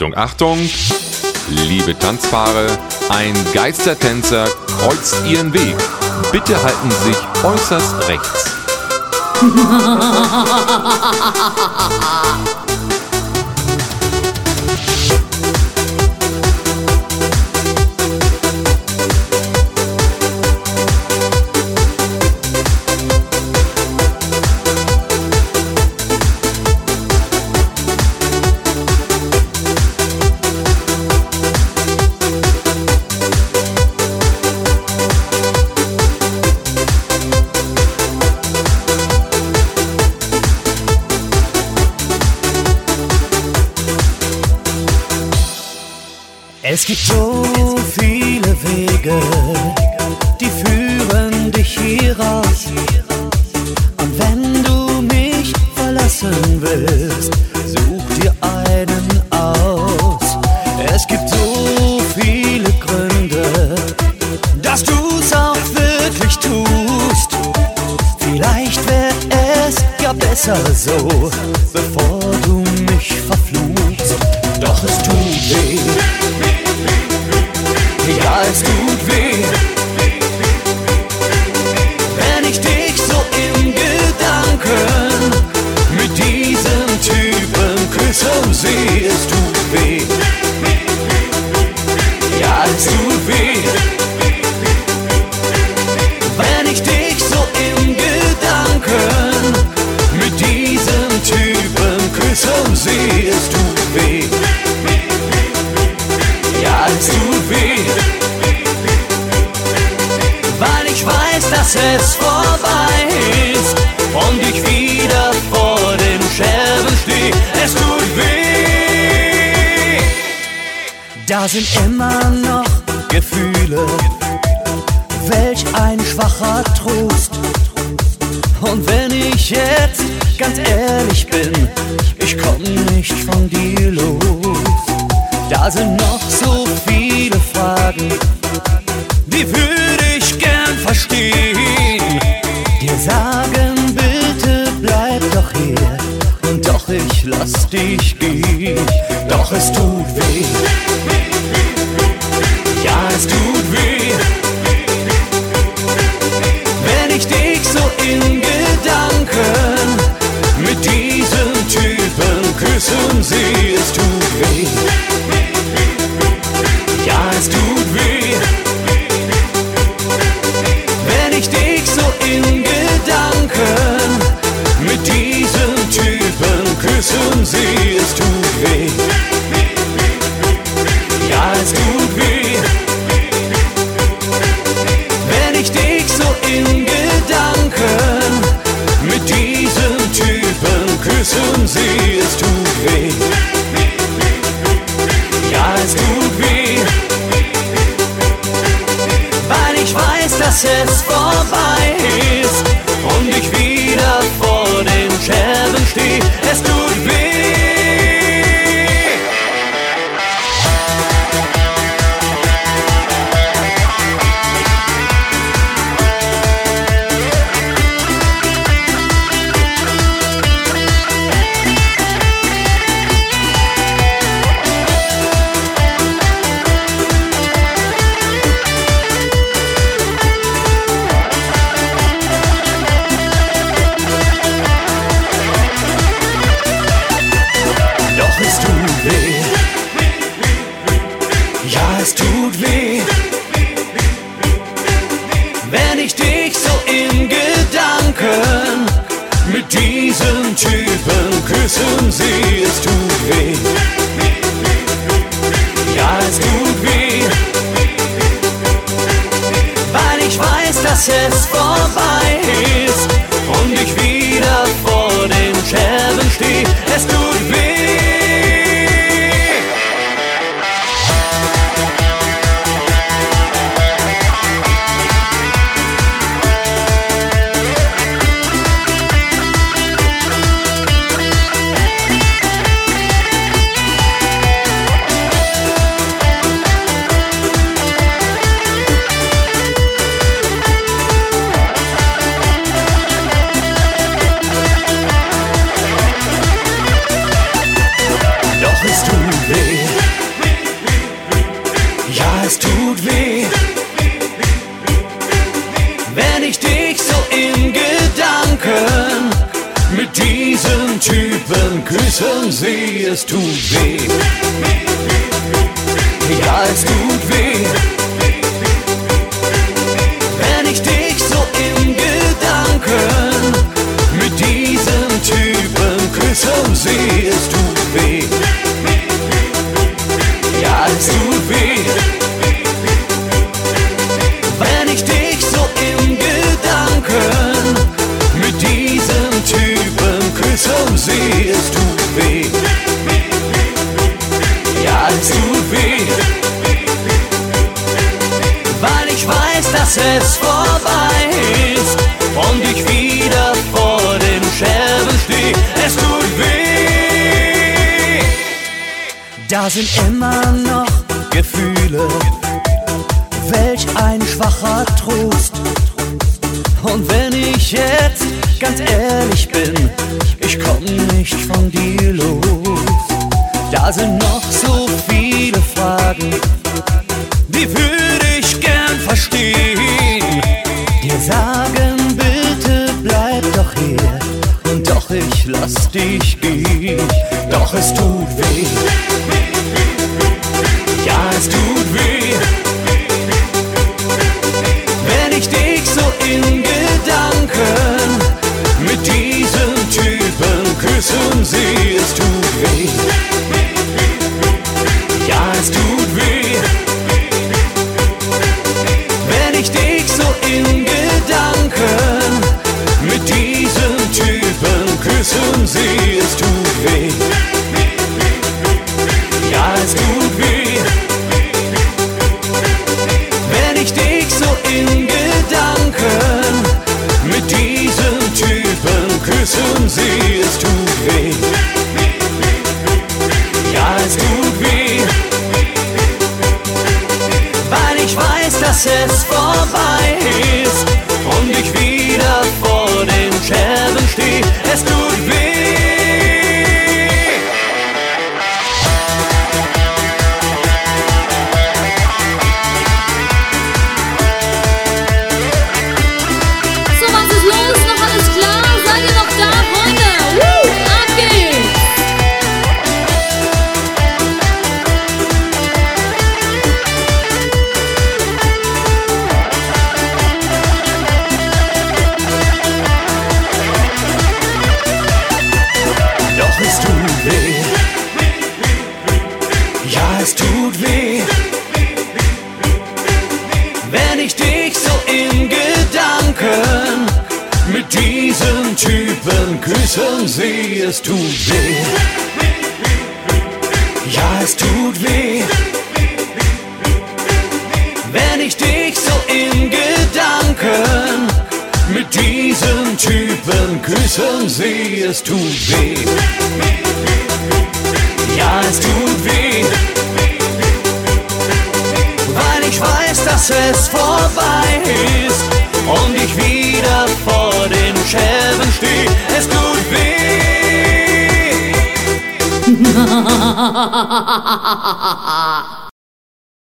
Achtung, Achtung! Liebe Tanzpaare, ein Geistertänzer kreuzt ihren Weg. Bitte halten Sie sich äußerst rechts. Es gibt so viele Wege, die führen dich hier raus. Und wenn du mich verlassen willst, such dir einen aus. Es gibt so viele Gründe, dass du's auch wirklich tust. Vielleicht wäre es ja besser so, bevor du mich verfluchst. Doch es tut weh. Ja, es tut weh, wenn ich dich so in Gedanken mit diesem Typen küssen sehe. Es tut weh, ja, es tut weh, wenn ich dich so in Gedanken mit diesem Typen küssen sehe. Es tut weh, ja, es tut weh, weil ich weiß, dass es vorbei ist und ich wieder vor den Scherben stehe. Es tut weh. Da sind immer noch Gefühle, welch ein schwacher Trost. Und wenn ich jetzt ganz ehrlich bin, ich komm nicht von dir los. Da sind noch so viele Fragen, die würde ich gern verstehen. Dir sagen, bitte bleib doch hier, und doch ich lass dich gehen. Doch es tut weh, ja, es tut weh, wenn ich dich so in Gedanken mit diesem Typen küssen sehe. Es tut weh, ja, es tut weh, wenn ich dich so in Gedanken mit diesem Typen küssen sehe. Es tut weh, ja, es tut weh, wenn ich dich so in Gedanken mit diesem Typen küssen sehe. Es tut weh, ja, es tut weh, weil ich weiß, dass es vorbei ist und ich wieder vor den Scherben stehe. Es tut weh. Es tut weh, wenn ich dich so in Gedanken mit diesem Typen küssen sehe. Es tut weh, ja, es tut weh, weil ich weiß, dass es vorbei ist und ich wieder vor den Scherben stehe. Es tut weh. Mit diesem Typen küssen sie, es tut weh. Ja, es tut weh. Wenn ich dich so in Gedanken mit diesem Typen küssen sie, es tut weh. Ja, es tut weh. Wenn ich dich so in Gedanken mit diesem Typen küssen sie, es tut weh. Ja, es tut weh. Weil ich weiß, dass es vorbei ist und ich wieder vor den Scherben stehe. Es tut weh. Da sind immer noch Gefühle, welch ein schwacher Trost. Und wenn ich jetzt ganz ehrlich bin, ich komm nicht von dir los. Da sind noch so viele Fragen, die würde ich gern verstehen. Dir sagen, bitte bleib doch hier, und doch ich lass dich gehen. Doch es tut weh. Ja, es tut weh. Wenn ich dich so in Gedanken mit diesem Typen küssen sehe, es tut weh. Ja, es tut weh. Wenn ich dich so in Gedanken mit diesem Typen küssen sehe, es tut weh. Ja, es tut weh. Wenn ich dich so in Gedanken mit diesem Typen küssen sehe, es tut weh. Ja, es tut weh. Weil ich weiß, dass es vorbei ist und ich wieder vor den Scherben stehe. Es tut weh. Es tut weh, wenn ich dich so in Gedanken mit diesem Typen küssen sehe, es tut weh. Ja, es tut weh, wenn ich dich so in Gedanken mit diesem Typen küssen sehe, es tut weh. Ja, es tut weh. Weil ich weiß, dass es vorbei ist und ich wieder vor den Scherben stehe. Es tut weh.